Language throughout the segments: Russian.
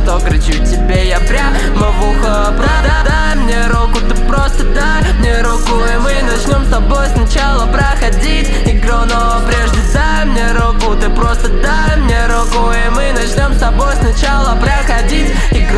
что кричу тебе я прямо в ухо. Правда, дай мне руку, ты просто дай мне руку, и мы начнем с тобой сначала проходить игру. Но прежде дай мне руку, ты просто дай мне руку, и мы начнем с тобой сначала проходить игру.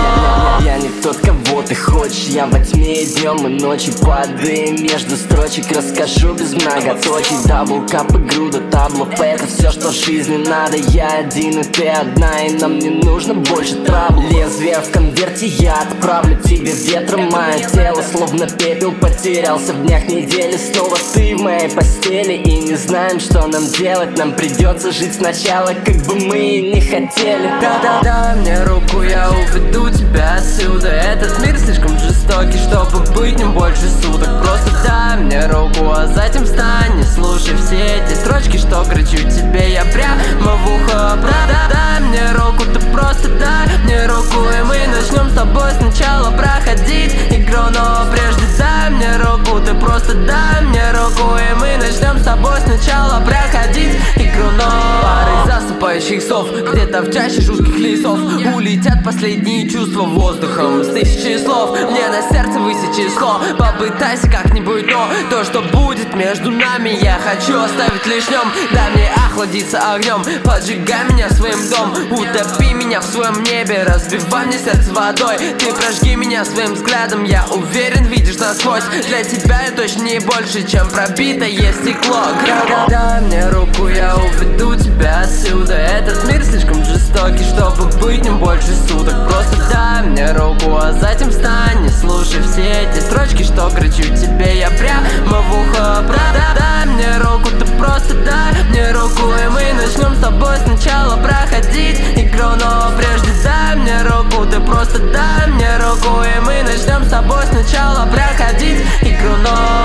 Но я не тот, кого ты хочешь. Я во тьме и днем, и ночью падаю между строчек. Расскажу без многоточий. Дабл, кап и груда таблов. Это все, что в жизни надо. Я один и ты одна, и нам не нужно больше трабл. Лезвие в конверте, я отправлю тебе ветром. Мое тело словно пепел потерялся в днях недели. Снова ты в моей постели, и не знаем, что нам делать. Нам придется жить сначала, как бы мы и не хотели. Дай мне руку, я уведу тебя отсюда. Этот мир слишком жестокий, чтобы быть ним больше суток. Просто дай мне руку, а затем встань и слушай все эти строчки, что кричу тебе я прямо в ухо. Дай мне руку, ты просто дай мне руку, и мы начнем с тобой сначала проходить игру. Но прежде дай мне руку, ты просто дай мне руку, и мы начнем с тобой сначала проходить игру. Но пары засыпающих сов, где-то в чаще жутких лесов улетят последние чувства воздухом с тысячи слов. Мне на сердце высечь число, попытайся как-нибудь, но то, что будет между нами, я хочу оставить лишь днем. Дай мне охладиться огнем, поджигай меня своим дом, утопи меня в своем небе, разбивай мне сердце водой. Ты прожги меня своим взглядом, я уверен, видишь насквозь. Для тебя я точно не больше, чем пробитое стекло. Дай мне руку, я уведу тебя отсюда. Этот мир слишком жестокий, чтобы быть ним больше суток. Просто дай мне руку, а затем встань и слушай все эти строчки, что кричу тебе я прямо в ухо. Дай мне руку, ты просто дай мне руку, и мы начнем с тобой сначала проходить игру. Но прежде дай мне руку, ты просто дай мне руку, и мы начнем с тобой сначала проходить игру. Но